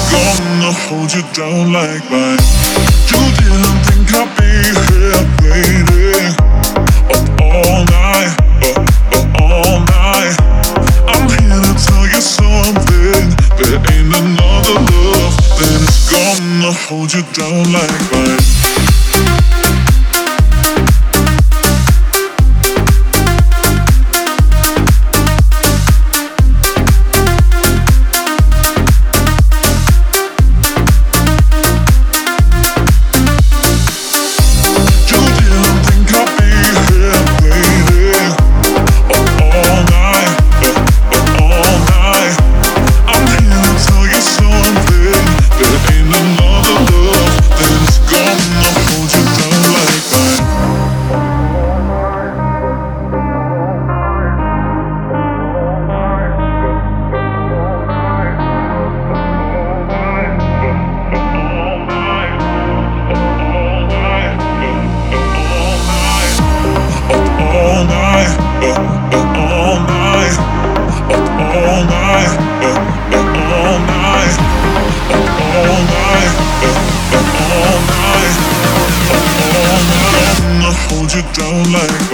gonna hold you down like mine. You didn't think I'd be here waiting up all night, all night. I'm here to tell you something. There ain't another love that is gonna hold you down like mine. Hold you down like